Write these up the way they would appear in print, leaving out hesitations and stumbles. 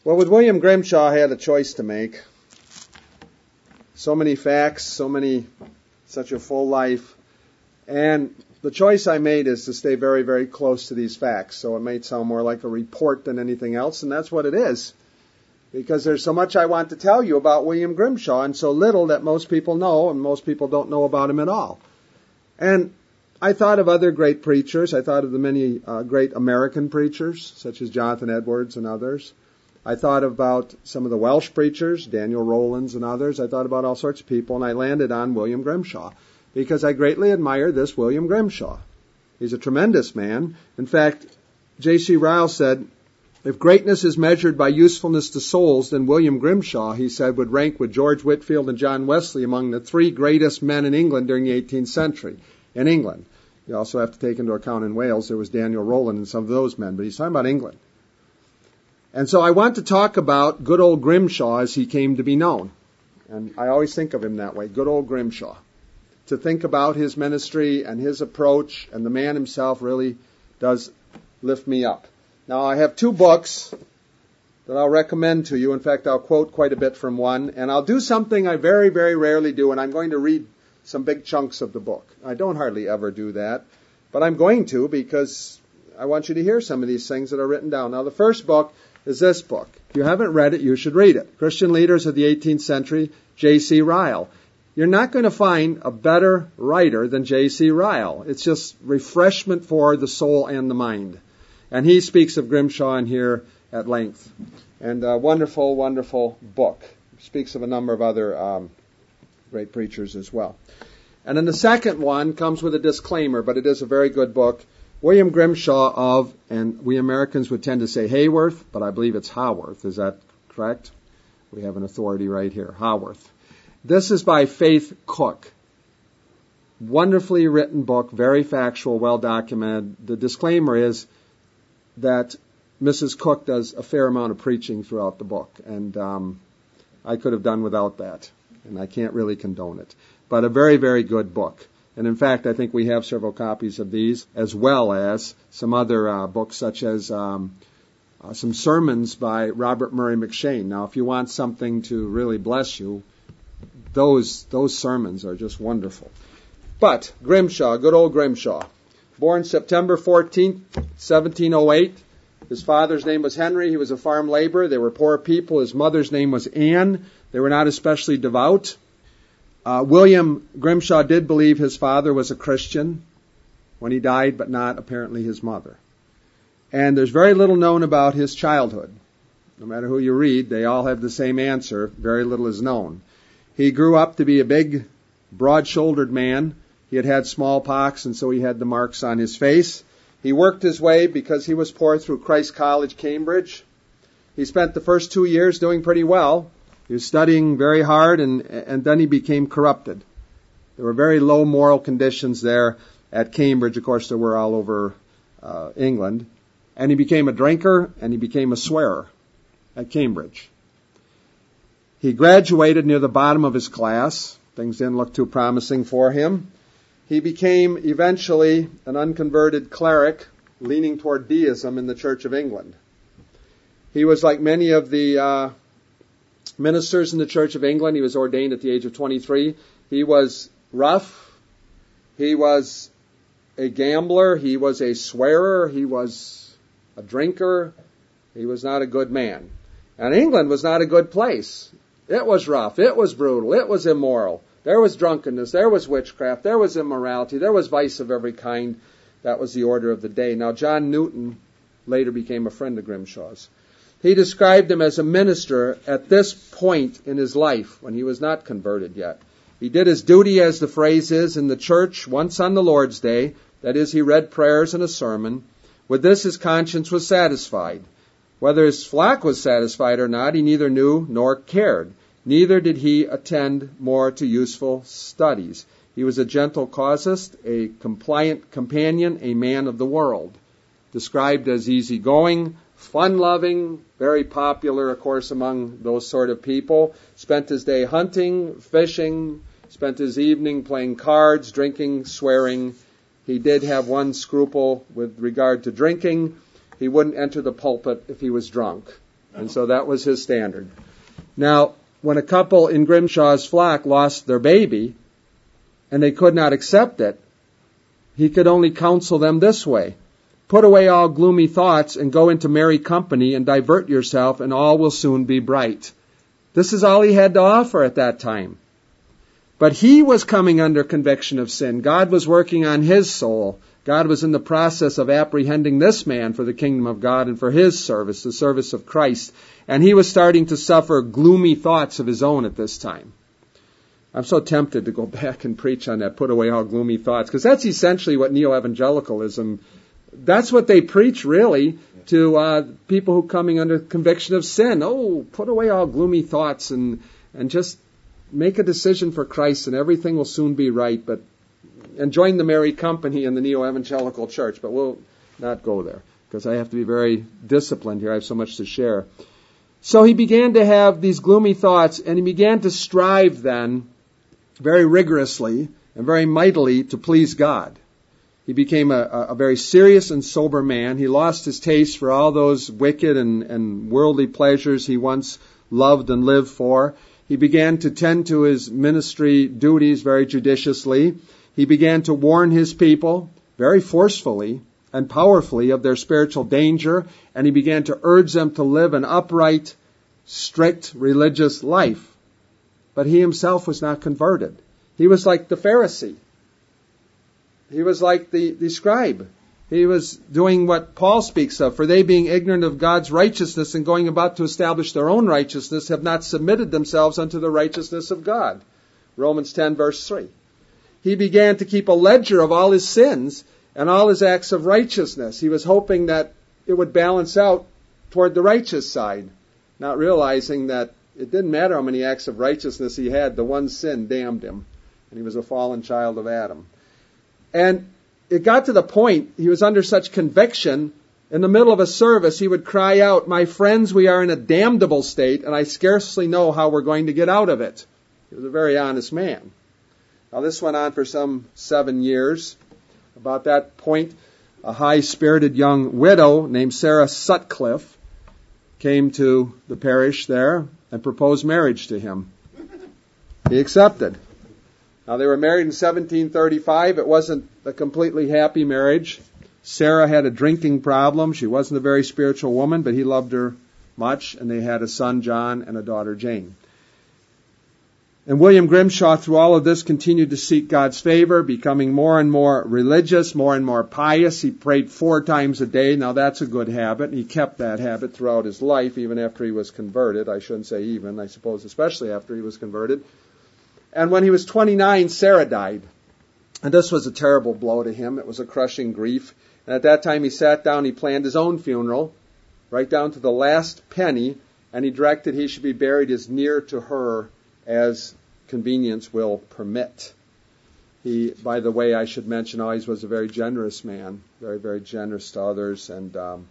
Well, with William Grimshaw, I had a choice to make. So many facts, such a full life. And the choice I made is to stay very, very close to these facts. So it may sound more like a report than anything else, and that's what it is. Because there's so much I want to tell you about William Grimshaw, and so little that most people know, and most people don't know about him at all. And I thought of other great preachers. I thought of the many great American preachers, such as Jonathan Edwards and others. I thought about some of the Welsh preachers, Daniel Rowlands and others. I thought about all sorts of people, and I landed on William Grimshaw because I greatly admire this William Grimshaw. He's a tremendous man. In fact, J.C. Ryle said, if greatness is measured by usefulness to souls, then William Grimshaw, he said, would rank with George Whitefield and John Wesley among the three greatest men in England during the 18th century. In England. You also have to take into account in Wales, there was Daniel Rowland and some of those men, but he's talking about England. And so I want to talk about good old Grimshaw as he came to be known. And I always think of him that way, good old Grimshaw. To think about his ministry and his approach, and the man himself really does lift me up. Now, I have two books that I'll recommend to you. In fact, I'll quote quite a bit from one. And I'll do something I very, very rarely do, and I'm going to read some big chunks of the book. I don't hardly ever do that, but I'm going to because I want you to hear some of these things that are written down. Now, the first book is this book. If you haven't read it, you should read it. Christian Leaders of the 18th Century, J.C. Ryle. You're not going to find a better writer than J.C. Ryle. It's just refreshment for the soul and the mind. And he speaks of Grimshaw in here at length. And a wonderful, wonderful book. Speaks of a number of other great preachers as well. And then the second one comes with a disclaimer, but it is a very good book. William Grimshaw of, and we Americans would tend to say Hayworth, but I believe it's Haworth. Is that correct? We have an authority right here, Haworth. This is by Faith Cook. Wonderfully written book, very factual, well documented. The disclaimer is that Mrs. Cook does a fair amount of preaching throughout the book, and I could have done without that, and I can't really condone it. But a very, very good book. And in fact, I think we have several copies of these, as well as some other books, such as some sermons by Robert Murray McCheyne. Now, if you want something to really bless you, those sermons are just wonderful. But Grimshaw, good old Grimshaw, born September 14th, 1708. His father's name was Henry. He was a farm laborer. They were poor people. His mother's name was Anne. They were not especially devout. William Grimshaw did believe his father was a Christian when he died, but not apparently his mother. And there's very little known about his childhood. No matter who you read, they all have the same answer. Very little is known. He grew up to be a big, broad-shouldered man. He had had smallpox, and so he had the marks on his face. He worked his way, because he was poor, through Christ College, Cambridge. He spent the first 2 years doing pretty well. He was studying very hard, and then he became corrupted. There were very low moral conditions there at Cambridge. Of course, there were all over England. And he became a drinker, and he became a swearer at Cambridge. He graduated near the bottom of his class. Things didn't look too promising for him. He became eventually an unconverted cleric, leaning toward deism in the Church of England. He was like many of the ministers in the Church of England. He was ordained at the age of 23. He was rough. He was a gambler. He was a swearer. He was a drinker. He was not a good man. And England was not a good place. It was rough. It was brutal. It was immoral. There was drunkenness. There was witchcraft. There was immorality. There was vice of every kind. That was the order of the day. Now, John Newton later became a friend of Grimshaw's. He described him as a minister at this point in his life when he was not converted yet. He did his duty, as the phrase is, in the church once on the Lord's Day. That is, he read prayers and a sermon. With this, his conscience was satisfied. Whether his flock was satisfied or not, he neither knew nor cared. Neither did he attend more to useful studies. He was a gentle casuist, a compliant companion, a man of the world. Described as easygoing, fun-loving, very popular, of course, among those sort of people. Spent his day hunting, fishing, spent his evening playing cards, drinking, swearing. He did have one scruple with regard to drinking. He wouldn't enter the pulpit if he was drunk. And so that was his standard. Now, when a couple in Grimshaw's flock lost their baby, and they could not accept it, he could only counsel them this way: put away all gloomy thoughts and go into merry company and divert yourself, and all will soon be bright. This is all he had to offer at that time. But he was coming under conviction of sin. God was working on his soul. God was in the process of apprehending this man for the kingdom of God and for his service, the service of Christ. And he was starting to suffer gloomy thoughts of his own at this time. I'm so tempted to go back and preach on that, put away all gloomy thoughts, because that's essentially what neo-evangelicalism, that's what they preach really to people who are coming under conviction of sin. Oh, put away all gloomy thoughts and just make a decision for Christ and everything will soon be right, and join the merry company in the neo-evangelical church. But we'll not go there because I have to be very disciplined here. I have so much to share. So he began to have these gloomy thoughts, and he began to strive then very rigorously and very mightily to please God. He became a very serious and sober man. He lost his taste for all those wicked and worldly pleasures he once loved and lived for. He began to tend to his ministry duties very judiciously. He began to warn his people very forcefully and powerfully of their spiritual danger, and he began to urge them to live an upright, strict religious life. But he himself was not converted. He was like the Pharisee. He was like the scribe. He was doing what Paul speaks of. For they, being ignorant of God's righteousness and going about to establish their own righteousness, have not submitted themselves unto the righteousness of God. Romans 10, verse 3. He began to keep a ledger of all his sins and all his acts of righteousness. He was hoping that it would balance out toward the righteous side, not realizing that it didn't matter how many acts of righteousness he had. The one sin damned him, and he was a fallen child of Adam. And it got to the point, he was under such conviction, in the middle of a service, he would cry out, "My friends, we are in a damnable state, and I scarcely know how we're going to get out of it." He was a very honest man. Now, this went on for some 7 years. About that point, a high-spirited young widow named Sarah Sutcliffe came to the parish there and proposed marriage to him. He accepted. Now, they were married in 1735. It wasn't a completely happy marriage. Sarah had a drinking problem. She wasn't a very spiritual woman, but he loved her much, and they had a son, John, and a daughter, Jane. And William Grimshaw, through all of this, continued to seek God's favor, becoming more and more religious, more and more pious. He prayed 4 times a day. Now, that's a good habit. He kept that habit throughout his life, even after he was converted. I shouldn't say even, I suppose especially after he was converted. And when he was 29, Sarah died. And this was a terrible blow to him. It was a crushing grief. And at that time, he sat down, he planned his own funeral, right down to the last penny, and he directed he should be buried as near to her as convenience will permit. He, by the way, I should mention, always was a very generous man, very, very generous to others. And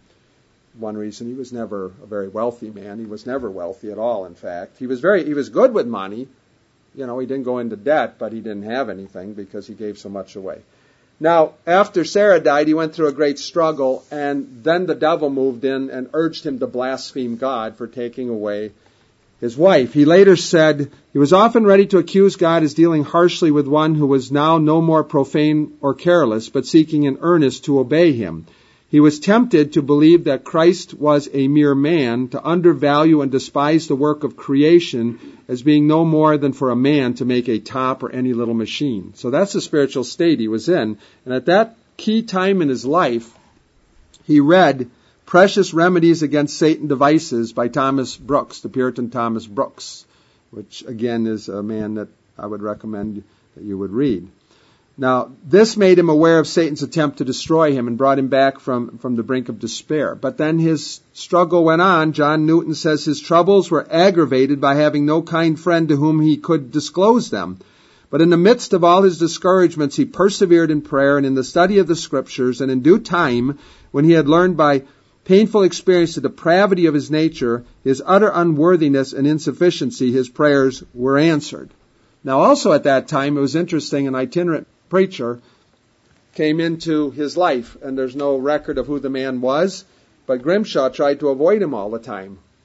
one reason, he was never a very wealthy man. He was never wealthy at all, in fact. He was good with money. You know, he didn't go into debt, but he didn't have anything because he gave so much away. Now, after Sarah died, he went through a great struggle, and then the devil moved in and urged him to blaspheme God for taking away his wife. He later said he was often ready to accuse God as dealing harshly with one who was now no more profane or careless, but seeking in earnest to obey him. He was tempted to believe that Christ was a mere man, to undervalue and despise the work of creation as being no more than for a man to make a top or any little machine. So that's the spiritual state he was in. And at that key time in his life, he read Precious Remedies Against Satan Devices by Thomas Brooks, the Puritan Thomas Brooks, which again is a man that I would recommend that you would read. Now, this made him aware of Satan's attempt to destroy him and brought him back from the brink of despair. But then his struggle went on. John Newton says his troubles were aggravated by having no kind friend to whom he could disclose them. But in the midst of all his discouragements, he persevered in prayer and in the study of the Scriptures, and in due time, when he had learned by painful experience the depravity of his nature, his utter unworthiness and insufficiency, his prayers were answered. Now, also at that time, it was interesting, an itinerant preacher came into his life, and there's no record of who the man was, but Grimshaw tried to avoid him all the time.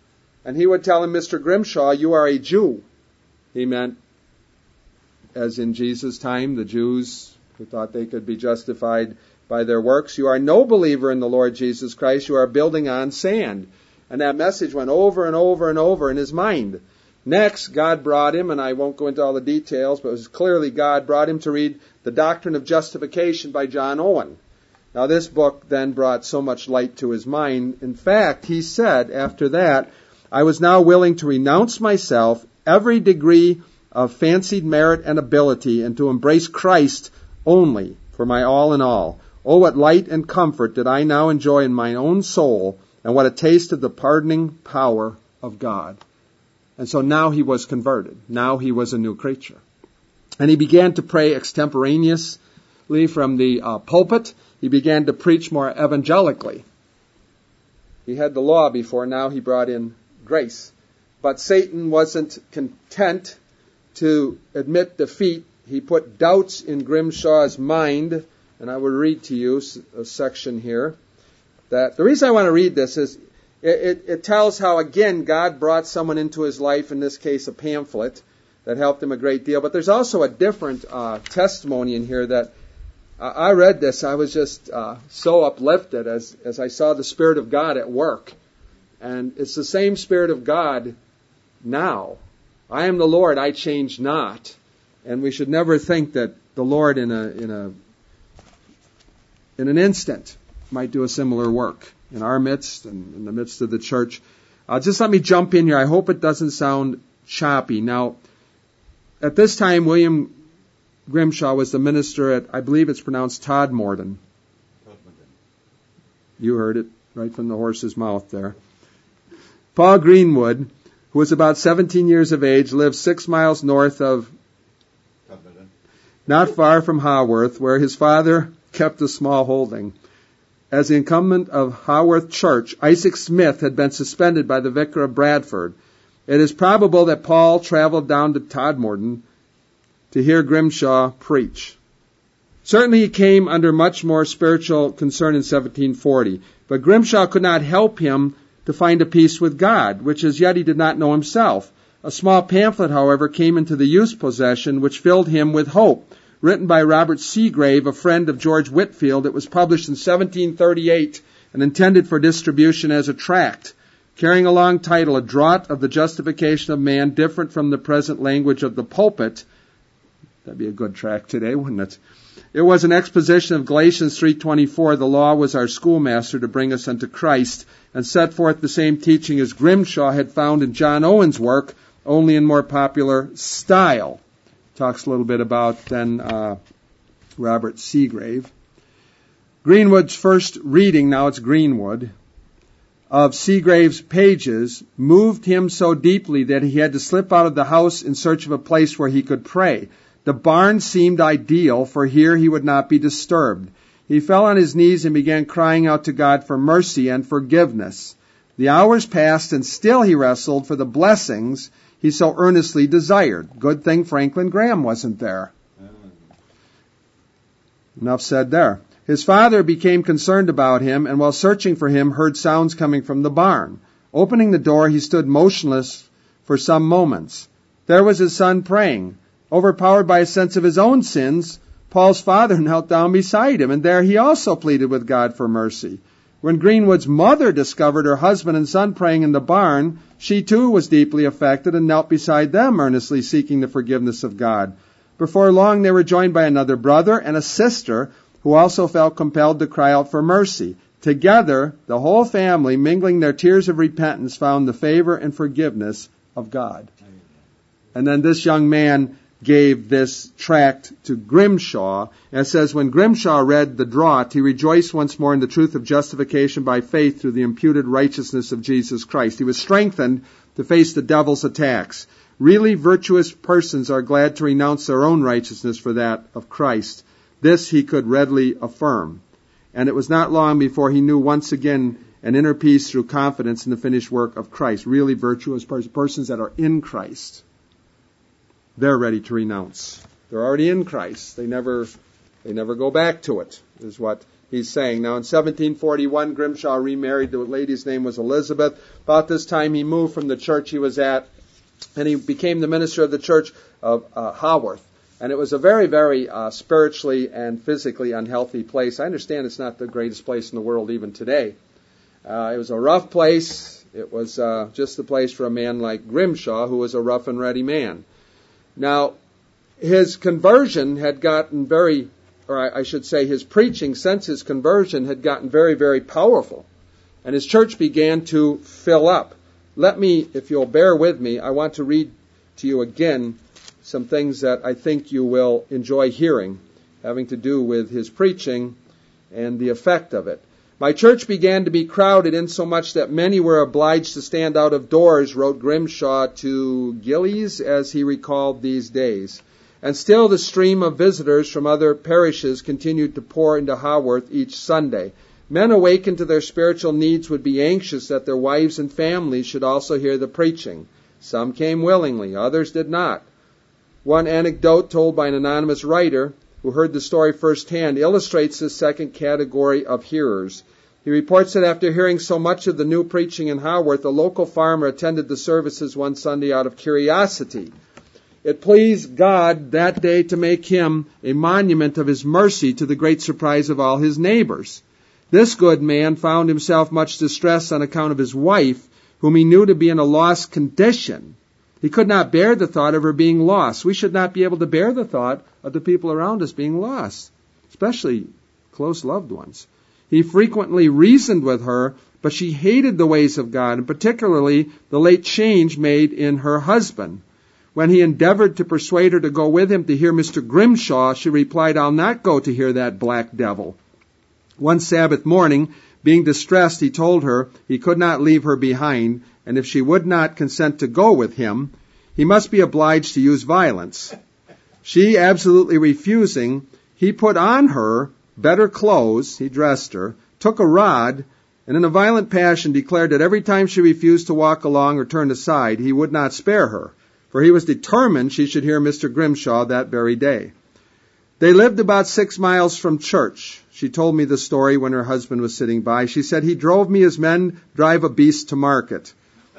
And he would tell him, Mr. Grimshaw, you are a Jew. He meant, as in Jesus' time, the Jews who thought they could be justified by their works. You are no believer in the Lord Jesus Christ. You are building on sand. And that message went over and over and over in his mind. Next, God brought him, and I won't go into all the details, but it was clearly God brought him to read The Doctrine of Justification by John Owen. Now, this book then brought so much light to his mind. In fact, he said after that, I was now willing to renounce myself, every degree of fancied merit and ability, and to embrace Christ only for my all in all. Oh, what light and comfort did I now enjoy in my own soul, and what a taste of the pardoning power of God. And so now he was converted. Now he was a new creature. And he began to pray extemporaneously from the pulpit. He began to preach more evangelically. He had the law before, now he brought in grace. But Satan wasn't content to admit defeat. He put doubts in Grimshaw's mind, and I will read to you a section here. That the reason I want to read this is it tells how, again, God brought someone into his life, in this case a pamphlet, that helped him a great deal. But there's also a different testimony in here that I read this. I was just so uplifted as I saw the Spirit of God at work. And it's the same Spirit of God now. I am the Lord, I change not. And we should never think that the Lord in an instant might do a similar work in our midst and in the midst of the church. Just let me jump in here. I hope it doesn't sound choppy. Now, at this time, William Grimshaw was the minister at, I believe it's pronounced Todmorden. You heard it right from the horse's mouth there. Paul Greenwood, who was about 17 years of age, lived 6 miles north of, not far from Haworth, where his father kept a small holding. As the incumbent of Haworth Church, Isaac Smith had been suspended by the vicar of Bradford. It is probable that Paul traveled down to Todmorden to hear Grimshaw preach. Certainly he came under much more spiritual concern in 1740, but Grimshaw could not help him to find a peace with God, which as yet he did not know himself. A small pamphlet, however, came into the youth's possession, which filled him with hope. Written by Robert Seagrave, a friend of George Whitefield. It was published in 1738 and intended for distribution as a tract, carrying a long title, A Draught of the Justification of Man, different from the present language of the pulpit. That'd be a good tract today, wouldn't it? It was an exposition of Galatians 3:24. The law was our schoolmaster to bring us unto Christ, and set forth the same teaching as Grimshaw had found in John Owen's work, only in more popular style. Talks a little bit about then Robert Seagrave. Greenwood's first reading, now it's Greenwood, of Seagrave's pages moved him so deeply that he had to slip out of the house in search of a place where he could pray. The barn seemed ideal, for here he would not be disturbed. He fell on his knees and began crying out to God for mercy and forgiveness. The hours passed, and still he wrestled for the blessings he so earnestly desired. Good thing Franklin Graham wasn't there. Enough said there. His father became concerned about him, and while searching for him, heard sounds coming from the barn. Opening the door, he stood motionless for some moments. There was his son praying. Overpowered by a sense of his own sins, Paul's father knelt down beside him, and there he also pleaded with God for mercy. When Greenwood's mother discovered her husband and son praying in the barn, she too was deeply affected and knelt beside them, earnestly seeking the forgiveness of God. Before long they were joined by another brother and a sister who also felt compelled to cry out for mercy. Together, the whole family, mingling their tears of repentance, found the favor and forgiveness of God. And then this young man gave this tract to Grimshaw, and it says, when Grimshaw read the draught, he rejoiced once more in the truth of justification by faith through the imputed righteousness of Jesus Christ. He was strengthened to face the devil's attacks. Really virtuous persons are glad to renounce their own righteousness for that of Christ. This he could readily affirm. And it was not long before he knew once again an inner peace through confidence in the finished work of Christ. Really virtuous persons that are in Christ. They're ready to renounce. They're already in Christ. They never go back to it, is what he's saying. Now, in 1741, Grimshaw remarried. The lady's name was Elizabeth. About this time, he moved from the church he was at, and he became the minister of the church of Haworth. And it was a very, very spiritually and physically unhealthy place. I understand it's not the greatest place in the world even today. It was a rough place. It was just the place for a man like Grimshaw, who was a rough and ready man. Now, his conversion had gotten his preaching since his conversion had gotten very, very powerful. And his church began to fill up. Let me, if you'll bear with me, I want to read to you again some things that I think you will enjoy hearing, having to do with his preaching and the effect of it. My church began to be crowded insomuch that many were obliged to stand out of doors, wrote Grimshaw to Gillies, as he recalled these days. And still the stream of visitors from other parishes continued to pour into Haworth each Sunday. Men awakened to their spiritual needs would be anxious that their wives and families should also hear the preaching. Some came willingly, others did not. One anecdote told by an anonymous writer who heard the story firsthand illustrates this second category of hearers. He reports that after hearing so much of the new preaching in Haworth, a local farmer attended the services one Sunday out of curiosity. It pleased God that day to make him a monument of his mercy, to the great surprise of all his neighbors. This good man found himself much distressed on account of his wife, whom he knew to be in a lost condition. He could not bear the thought of her being lost. We should not be able to bear the thought of the people around us being lost, especially close loved ones. He frequently reasoned with her, but she hated the ways of God, and particularly the late change made in her husband. When he endeavored to persuade her to go with him to hear Mr. Grimshaw, she replied, "I'll not go to hear that black devil." One Sabbath morning, being distressed, he told her he could not leave her behind, and if she would not consent to go with him, he must be obliged to use violence. She absolutely refusing, he put on her better clothes, he dressed her, took a rod, and in a violent passion declared that every time she refused to walk along or turn aside, he would not spare her, for he was determined she should hear Mr. Grimshaw that very day. They lived about 6 miles from church. She told me the story when her husband was sitting by. She said, "He drove me as men drive a beast to market.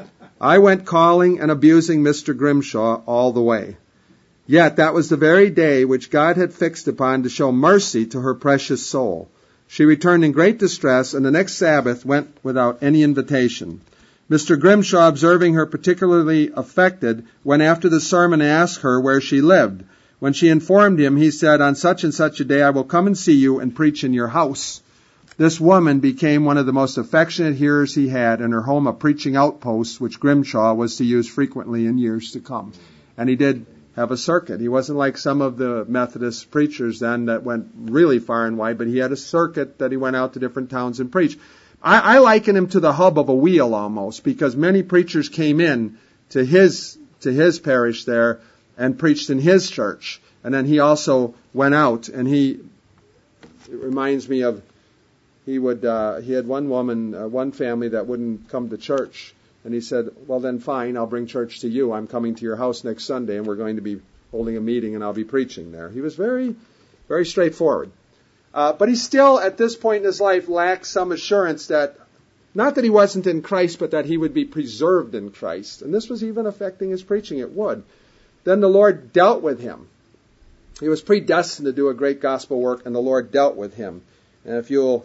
I went calling and abusing Mr. Grimshaw all the way. Yet that was the very day which God had fixed upon to show mercy to her precious soul. She returned in great distress, and the next Sabbath went without any invitation. Mr. Grimshaw, observing her particularly affected, went after the sermon and asked her where she lived. When she informed him, he said, "On such and such a day I will come and see you and preach in your house." This woman became one of the most affectionate hearers he had, and her home a preaching outpost, which Grimshaw was to use frequently in years to come. And he did have a circuit. He wasn't like some of the Methodist preachers then that went really far and wide, but he had a circuit that he went out to different towns and preached. I liken him to the hub of a wheel almost, because many preachers came in to his parish there and preached in his church. And then he also went out, and it reminds me of, he had one family that wouldn't come to church. And he said, "Well then fine, I'll bring church to you. I'm coming to your house next Sunday, and we're going to be holding a meeting, and I'll be preaching there." He was very, very straightforward. But he still, at this point in his life, lacked some assurance that, not that he wasn't in Christ, but that he would be preserved in Christ. And this was even affecting his preaching. It would. Then the Lord dealt with him. He was predestined to do a great gospel work, and the Lord dealt with him. And if you'll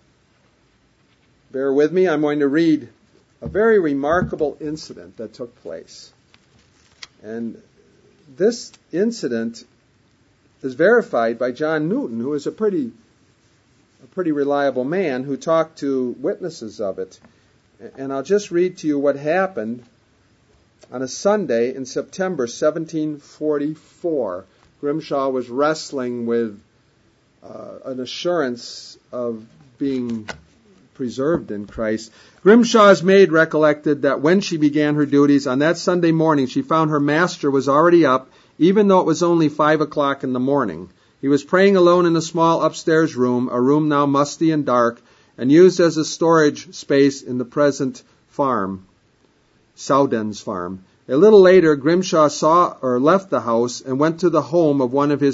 bear with me, I'm going to read a very remarkable incident that took place. And this incident is verified by John Newton, who is a pretty reliable man who talked to witnesses of it. And I'll just read to you what happened on a Sunday in September 1744. Grimshaw was wrestling with an assurance of being preserved in Christ. Grimshaw's maid recollected that when she began her duties on that Sunday morning, she found her master was already up, even though it was only 5 o'clock in the morning. He was praying alone in a small upstairs room, a room now musty and dark, and used as a storage space in the present farm, Sowden's farm. A little later, Grimshaw left the house and went to the home of one of his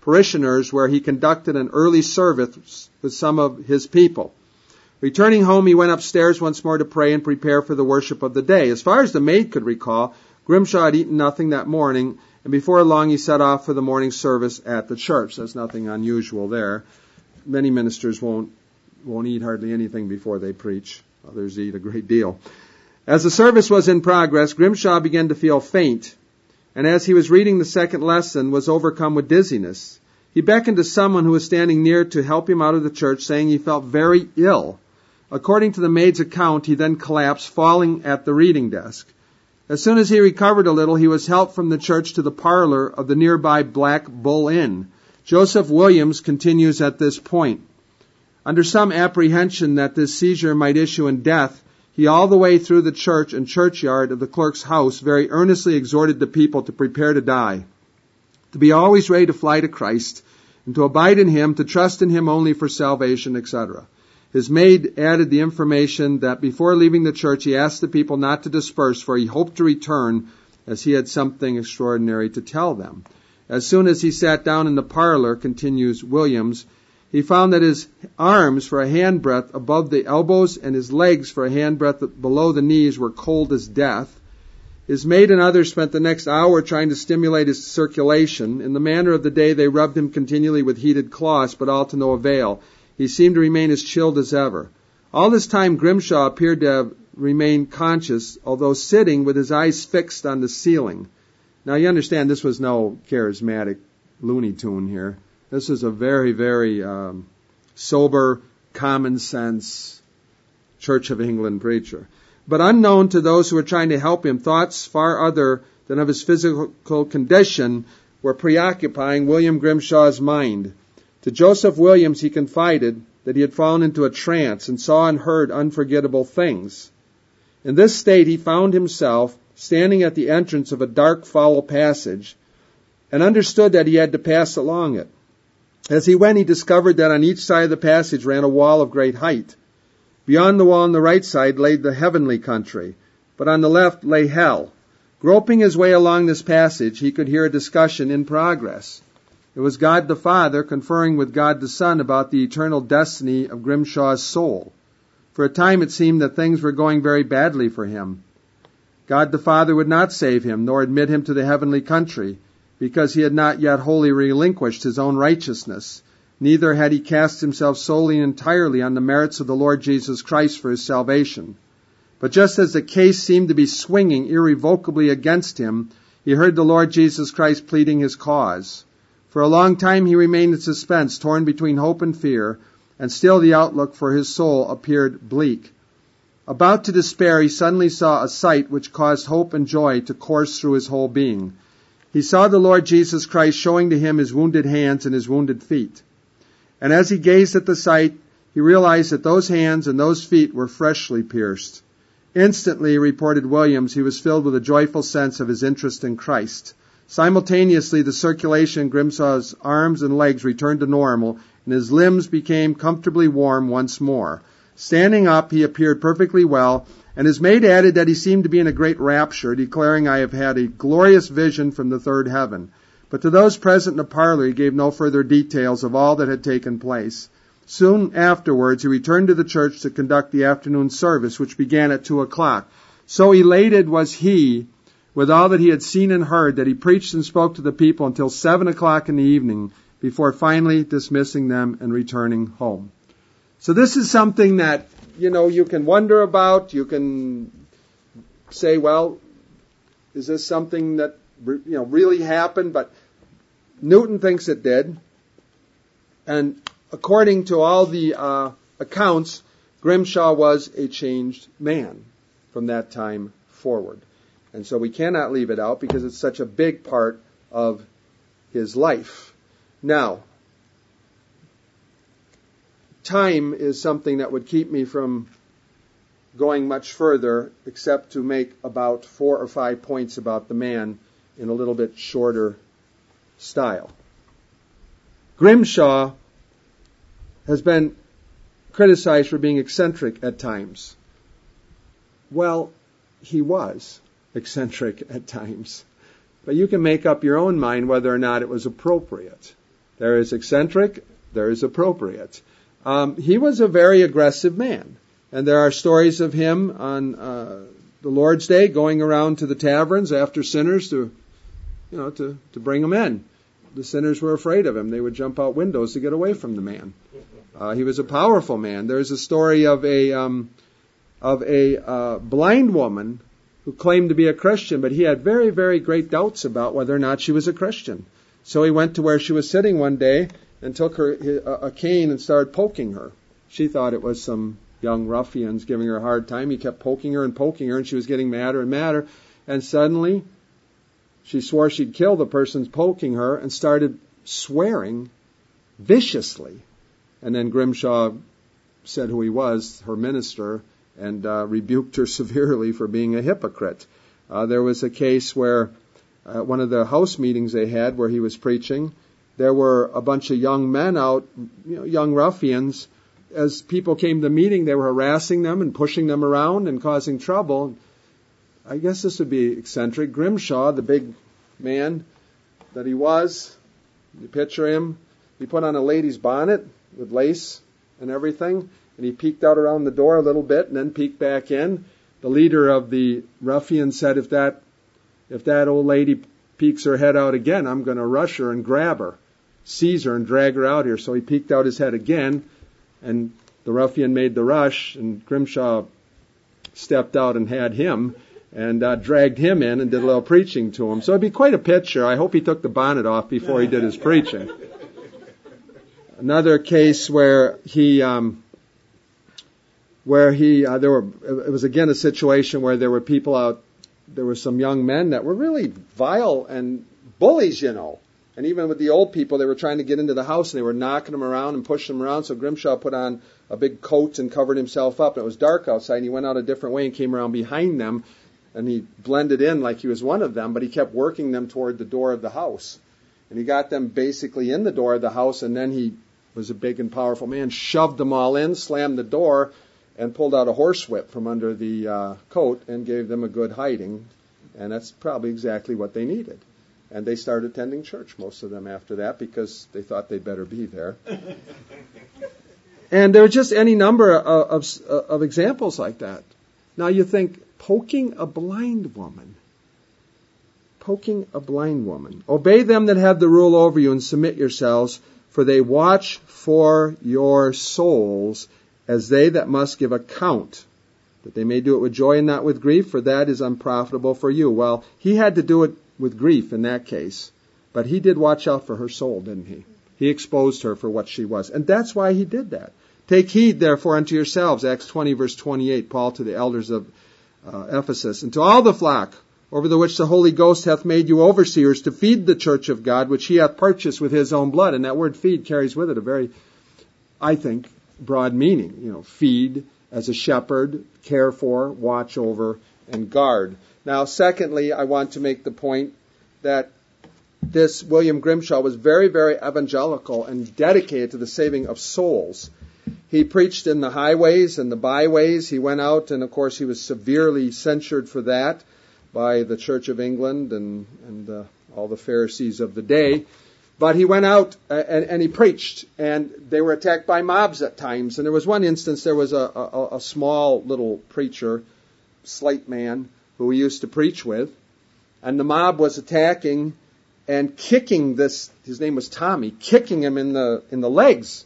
parishioners where he conducted an early service with some of his people. Returning home, he went upstairs once more to pray and prepare for the worship of the day. As far as the maid could recall, Grimshaw had eaten nothing that morning, and before long he set off for the morning service at the church. There's nothing unusual there. Many ministers won't eat hardly anything before they preach. Others eat a great deal. As the service was in progress, Grimshaw began to feel faint, and as he was reading the second lesson, was overcome with dizziness. He beckoned to someone who was standing near to help him out of the church, saying he felt very ill. According to the maid's account, he then collapsed, falling at the reading desk. As soon as he recovered a little, he was helped from the church to the parlor of the nearby Black Bull Inn. Joseph Williams continues at this point. Under some apprehension that this seizure might issue in death, he all the way through the church and churchyard of the clerk's house very earnestly exhorted the people to prepare to die, to be always ready to fly to Christ, and to abide in Him, to trust in Him only for salvation, etc. His maid added the information that before leaving the church he asked the people not to disperse, for he hoped to return as he had something extraordinary to tell them. As soon as he sat down in the parlor, continues Williams, he found that his arms for a handbreadth above the elbows and his legs for a handbreadth below the knees were cold as death. His maid and others spent the next hour trying to stimulate his circulation. In the manner of the day they rubbed him continually with heated cloths, but all to no avail. He seemed to remain as chilled as ever. All this time Grimshaw appeared to have remained conscious, although sitting with his eyes fixed on the ceiling. Now you understand this was no charismatic Looney Tune here. This is a very, very sober, common sense Church of England preacher. But unknown to those who were trying to help him, thoughts far other than of his physical condition were preoccupying William Grimshaw's mind. To Joseph Williams he confided that he had fallen into a trance and saw and heard unforgettable things. In this state he found himself standing at the entrance of a dark, foul passage and understood that he had to pass along it. As he went, he discovered that on each side of the passage ran a wall of great height. Beyond the wall on the right side lay the heavenly country, but on the left lay hell. Groping his way along this passage, he could hear a discussion in progress. It was God the Father conferring with God the Son about the eternal destiny of Grimshaw's soul. For a time it seemed that things were going very badly for him. God the Father would not save him, nor admit him to the heavenly country, because he had not yet wholly relinquished his own righteousness. Neither had he cast himself solely and entirely on the merits of the Lord Jesus Christ for his salvation. But just as the case seemed to be swinging irrevocably against him, he heard the Lord Jesus Christ pleading his cause. For a long time he remained in suspense, torn between hope and fear, and still the outlook for his soul appeared bleak. About to despair, he suddenly saw a sight which caused hope and joy to course through his whole being. He saw the Lord Jesus Christ showing to him his wounded hands and his wounded feet. And as he gazed at the sight, he realized that those hands and those feet were freshly pierced. Instantly, reported Williams, he was filled with a joyful sense of his interest in Christ. Simultaneously, the circulation in Grimshaw's arms and legs returned to normal, and his limbs became comfortably warm once more. Standing up, he appeared perfectly well, and his maid added that he seemed to be in a great rapture, declaring, "I have had a glorious vision from the third heaven." But to those present in the parlor he gave no further details of all that had taken place. Soon afterwards he returned to the church to conduct the afternoon service, which began at 2:00. So elated was he with all that he had seen and heard that he preached and spoke to the people until 7:00 in the evening, before finally dismissing them and returning home. So this is something that, you can wonder about. You can say, well, is this something that really happened? But Newton thinks it did. And according to all the accounts, Grimshaw was a changed man from that time forward. And so we cannot leave it out because it's such a big part of his life. Now, time is something that would keep me from going much further, except to make about 4 or 5 points about the man in a little bit shorter style. Grimshaw has been criticized for being eccentric at times. Well, he was eccentric at times. But you can make up your own mind whether or not it was appropriate. There is eccentric, there is appropriate. He was a very aggressive man. And there are stories of him on the Lord's Day going around to the taverns after sinners to bring them in. The sinners were afraid of him. They would jump out windows to get away from the man. He was a powerful man. There's a story of a blind woman who claimed to be a Christian, but he had very, very great doubts about whether or not she was a Christian. So he went to where she was sitting one day and took a cane and started poking her. She thought it was some young ruffians giving her a hard time. He kept poking her, and she was getting madder and madder. And suddenly, she swore she'd kill the person poking her and started swearing viciously. And then Grimshaw said who he was, her minister, and rebuked her severely for being a hypocrite. There was a case where one of the house meetings they had where he was preaching, there were a bunch of young men out, young ruffians. As people came to the meeting, they were harassing them and pushing them around and causing trouble. I guess this would be eccentric. Grimshaw, the big man that he was, you picture him, he put on a lady's bonnet with lace and everything, and he peeked out around the door a little bit and then peeked back in. The leader of the ruffians said, if that old lady peeks her head out again, I'm going to rush her and grab her, seize her and drag her out here. So he peeked out his head again, and the ruffian made the rush, and Grimshaw stepped out and had him and dragged him in and did a little preaching to him. So it'd be quite a picture. I hope he took the bonnet off before he did his preaching. Another case where it was again a situation where there were people out, there were some young men that were really vile and bullies, And even with the old people, they were trying to get into the house, and they were knocking them around and pushing them around. So Grimshaw put on a big coat and covered himself up. And it was dark outside, and he went out a different way and came around behind them, and he blended in like he was one of them, but he kept working them toward the door of the house. And he got them basically in the door of the house, and then he was a big and powerful man, shoved them all in, slammed the door, and pulled out a horsewhip from under the coat and gave them a good hiding. And that's probably exactly what they needed. And they started attending church, most of them, after that, because they thought they'd better be there. And there are just any number of examples like that. Now you think, poking a blind woman. Obey them that have the rule over you and submit yourselves, for they watch for your souls as they that must give account, that they may do it with joy and not with grief, for that is unprofitable for you. Well, he had to do it with grief in that case, but he did watch out for her soul, didn't he? He exposed her for what she was, and that's why he did that. Take heed, therefore, unto yourselves, Acts 20, verse 28, Paul to the elders of Ephesus, and to all the flock, over the which the Holy Ghost hath made you overseers, to feed the church of God, which he hath purchased with his own blood. And that word feed carries with it a very, I think, broad meaning. Feed as a shepherd, care for, watch over, and guard. Now, secondly, I want to make the point that this William Grimshaw was very, very evangelical and dedicated to the saving of souls. He preached in the highways and the byways. He went out, and of course he was severely censured for that by the Church of England and all the Pharisees of the day. But he went out and he preached, and they were attacked by mobs at times. And there was one instance, there was a small little preacher, slight man, who he used to preach with, and the mob was attacking and kicking this, his name was Tommy, kicking him in the legs.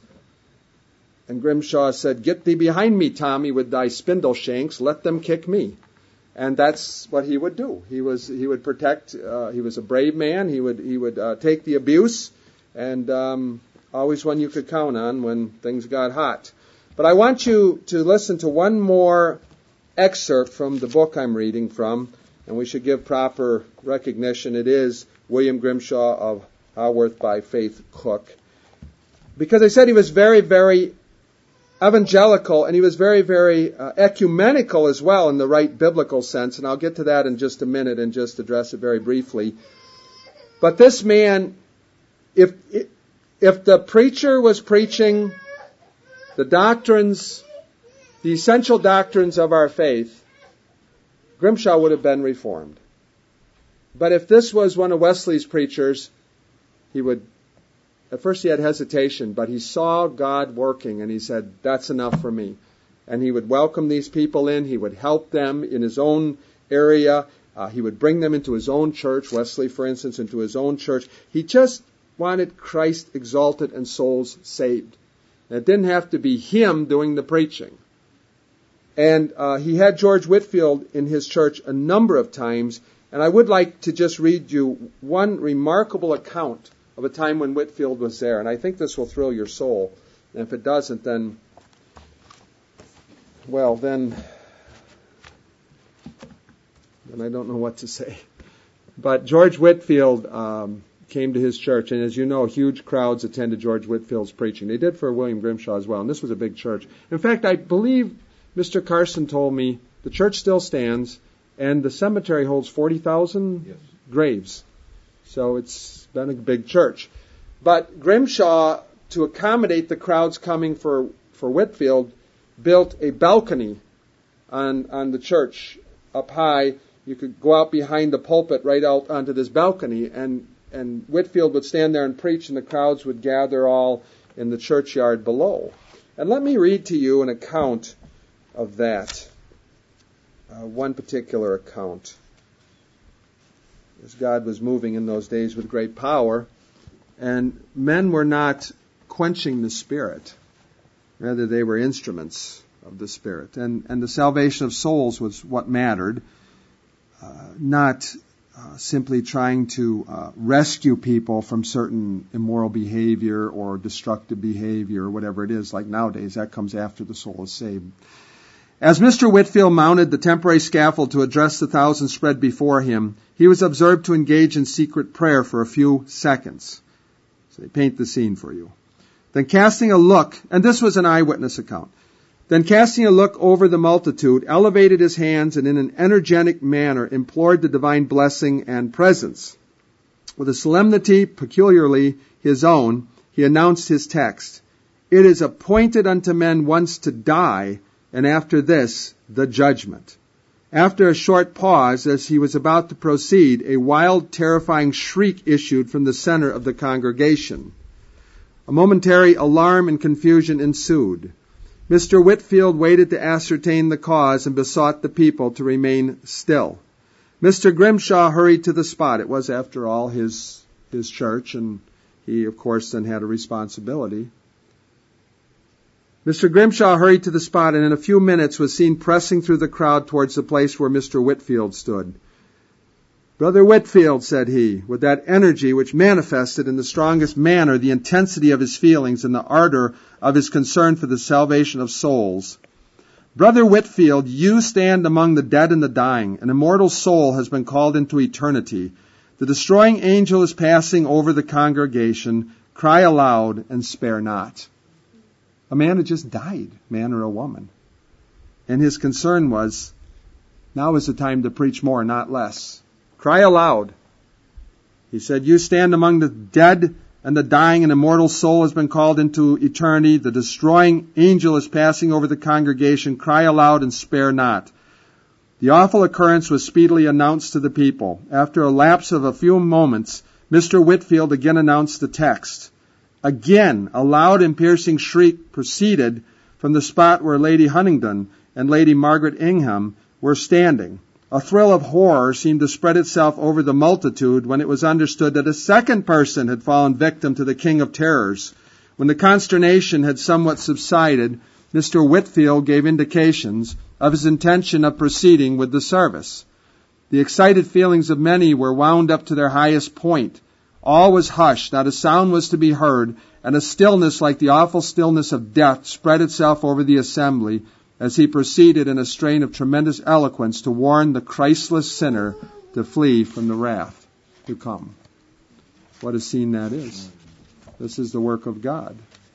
And Grimshaw said, "Get thee behind me, Tommy, with thy spindle shanks, let them kick me." And that's what he would do. He would protect. He was a brave man. He would take the abuse, and always one you could count on when things got hot. But I want you to listen to one more excerpt from the book I'm reading from, and we should give proper recognition. It is William Grimshaw of Haworth by Faith Cook, because I said he was very, very evangelical, and he was very, very ecumenical as well in the right biblical sense, and I'll get to that in just a minute and just address it very briefly. But this man, if the preacher was preaching the doctrines, the essential doctrines of our faith, Grimshaw would have been reformed. But if this was one of Wesley's preachers, he would at first he had hesitation, but he saw God working, and he said, that's enough for me. And he would welcome these people in. He would help them in his own area. He would bring them into his own church, Wesley, for instance, into his own church. He just wanted Christ exalted and souls saved. And it didn't have to be him doing the preaching. And he had George Whitefield in his church a number of times. And I would like to just read you one remarkable account of a time when Whitefield was there. And I think this will thrill your soul. And if it doesn't, then I don't know what to say. But George Whitefield came to his church, and as you know, huge crowds attended George Whitefield's preaching. They did for William Grimshaw as well, and this was a big church. In fact, I believe Mr. Carson told me the church still stands, and the cemetery holds 40,000 graves. So it's been a big church. But Grimshaw, to accommodate the crowds coming for Whitefield, built a balcony on the church up high. You could go out behind the pulpit right out onto this balcony, and Whitefield would stand there and preach, and the crowds would gather all in the churchyard below. And let me read to you an account of that, one particular account. As God was moving in those days with great power, and men were not quenching the Spirit. Rather, they were instruments of the Spirit. And the salvation of souls was what mattered, not simply trying to rescue people from certain immoral behavior or destructive behavior or whatever it is, like nowadays. That comes after the soul is saved. As Mr. Whitefield mounted the temporary scaffold to address the thousands spread before him, he was observed to engage in secret prayer for a few seconds. So they paint the scene for you. Then casting a look, and this was an eyewitness account, then casting a look over the multitude, elevated his hands and in an energetic manner implored the divine blessing and presence. With a solemnity peculiarly his own, he announced his text. It is appointed unto men once to die, and after this, the judgment. After a short pause, as he was about to proceed, a wild, terrifying shriek issued from the center of the congregation. A momentary alarm and confusion ensued. Mr. Whitefield waited to ascertain the cause and besought the people to remain still. Mr. Grimshaw hurried to the spot. It was, after all, his church, and he, of course, then had a responsibility. Mr. Grimshaw hurried to the spot and in a few minutes was seen pressing through the crowd towards the place where Mr. Whitefield stood. Brother Whitefield, said he, with that energy which manifested in the strongest manner the intensity of his feelings and the ardor of his concern for the salvation of souls. Brother Whitefield, you stand among the dead and the dying. An immortal soul has been called into eternity. The destroying angel is passing over the congregation. Cry aloud and spare not. A man had just died, man or a woman. And his concern was, now is the time to preach more, not less. Cry aloud. He said, you stand among the dead and the dying, an immortal soul has been called into eternity. The destroying angel is passing over the congregation. Cry aloud and spare not. The awful occurrence was speedily announced to the people. After a lapse of a few moments, Mr. Whitefield again announced the text. Again, a loud and piercing shriek proceeded from the spot where Lady Huntingdon and Lady Margaret Ingham were standing. A thrill of horror seemed to spread itself over the multitude when it was understood that a second person had fallen victim to the King of Terrors. When the consternation had somewhat subsided, Mr. Whitefield gave indications of his intention of proceeding with the service. The excited feelings of many were wound up to their highest point. All was hushed, not a sound was to be heard, and a stillness like the awful stillness of death spread itself over the assembly as he proceeded in a strain of tremendous eloquence to warn the Christless sinner to flee from the wrath to come. What a scene that is. This is the work of God.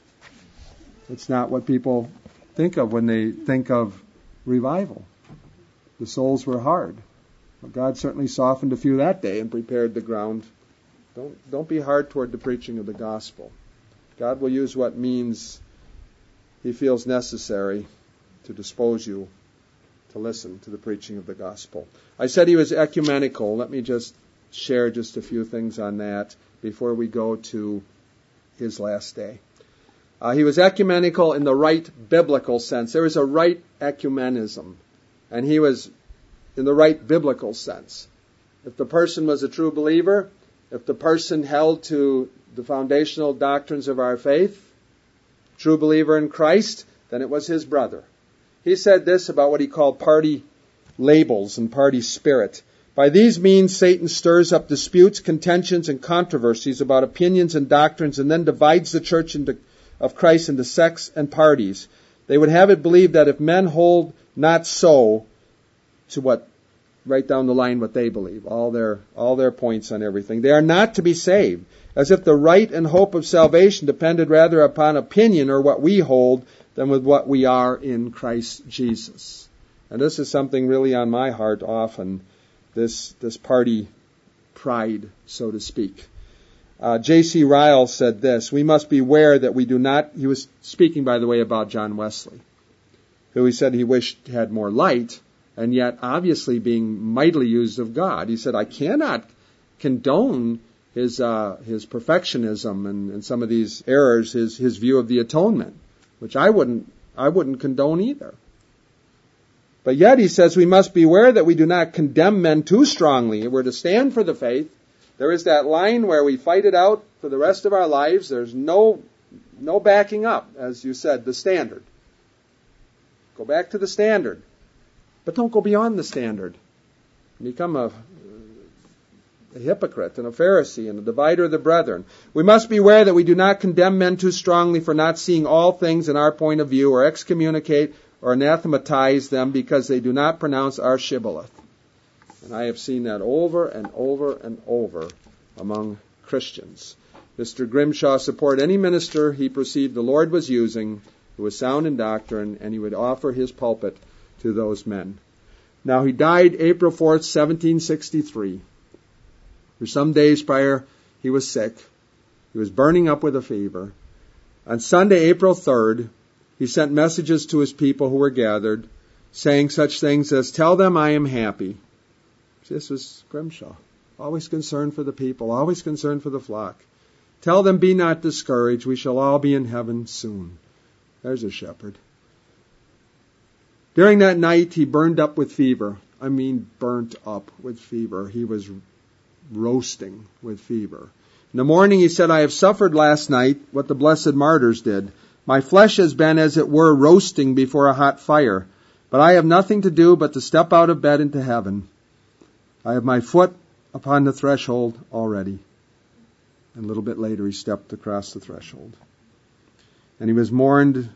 It's not what people think of when they think of revival. The souls were hard. But God certainly softened a few that day and prepared the ground. Don't be hard toward the preaching of the gospel. God will use what means He feels necessary to dispose you to listen to the preaching of the gospel. I said he was ecumenical. Let me just share just a few things on that before we go to his last day. He was ecumenical in the right biblical sense. There is a right ecumenism, and he was in the right biblical sense. If the person was a true believer, if the person held to the foundational doctrines of our faith, true believer in Christ, then it was his brother. He said this about what he called party labels and party spirit. By these means, Satan stirs up disputes, contentions, and controversies about opinions and doctrines, and then divides the church of Christ into sects and parties. They would have it believed that if men hold not so, to what? Right down the line what they believe, all their points on everything. They are not to be saved, as if the right and hope of salvation depended rather upon opinion or what we hold than with what we are in Christ Jesus. And this is something really on my heart often, this party pride, so to speak. J.C. Ryle said this, we must beware that we do not, he was speaking, by the way, about John Wesley, who he said he wished had more light, and yet obviously being mightily used of God. He said, I cannot condone his perfectionism and some of these errors, his view of the atonement, which I wouldn't condone either. But yet he says we must beware that we do not condemn men too strongly. We're to stand for the faith. There is that line where we fight it out for the rest of our lives. There's no backing up, as you said, the standard. Go back to the standard. But don't go beyond the standard. Become a hypocrite and a Pharisee and a divider of the brethren. We must beware that we do not condemn men too strongly for not seeing all things in our point of view, or excommunicate or anathematize them because they do not pronounce our shibboleth. And I have seen that over and over and over among Christians. Mr. Grimshaw supported any minister he perceived the Lord was using who was sound in doctrine, and he would offer his pulpit to those men. Now, he died April 4th, 1763. For some days prior, he was sick. He was burning up with a fever. On Sunday, April 3rd, he sent messages to his people who were gathered, saying such things as, tell them I am happy. This was Grimshaw. Always concerned for the people, always concerned for the flock. Tell them, be not discouraged. We shall all be in heaven soon. There's a shepherd. During that night, he burned up with fever. I mean, burnt up with fever. He was roasting with fever. In the morning, he said, I have suffered last night what the blessed martyrs did. My flesh has been, as it were, roasting before a hot fire. But I have nothing to do but to step out of bed into heaven. I have my foot upon the threshold already. And a little bit later, he stepped across the threshold. And he was mourned.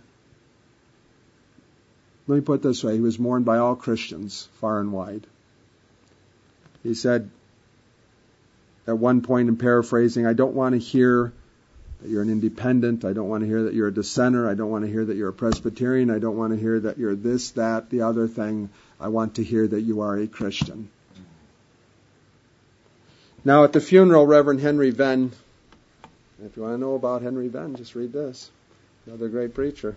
Let me put it this way. He was mourned by all Christians, far and wide. He said, at one point in paraphrasing, I don't want to hear that you're an independent. I don't want to hear that you're a dissenter. I don't want to hear that you're a Presbyterian. I don't want to hear that you're this, that, the other thing. I want to hear that you are a Christian. Now at the funeral, Reverend Henry Venn, if you want to know about Henry Venn, just read this. Another great preacher.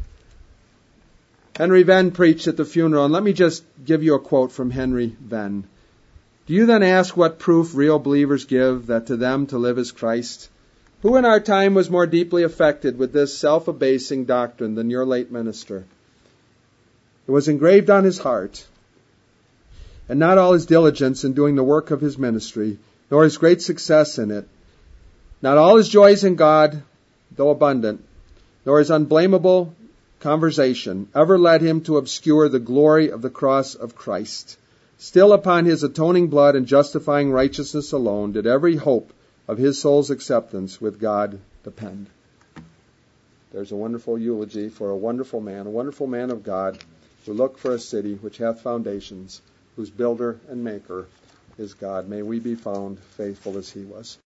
Henry Venn preached at the funeral, and let me just give you a quote from Henry Venn. Do you then ask what proof real believers give that to them to live is Christ? Who in our time was more deeply affected with this self-abasing doctrine than your late minister? It was engraved on his heart, and not all his diligence in doing the work of his ministry, nor his great success in it, not all his joys in God, though abundant, nor his unblameable conversation ever led him to obscure the glory of the cross of Christ. Still upon his atoning blood and justifying righteousness alone did every hope of his soul's acceptance with God depend. There's a wonderful eulogy for a wonderful man of God, who looked for a city which hath foundations, whose builder and maker is God. May we be found faithful as he was.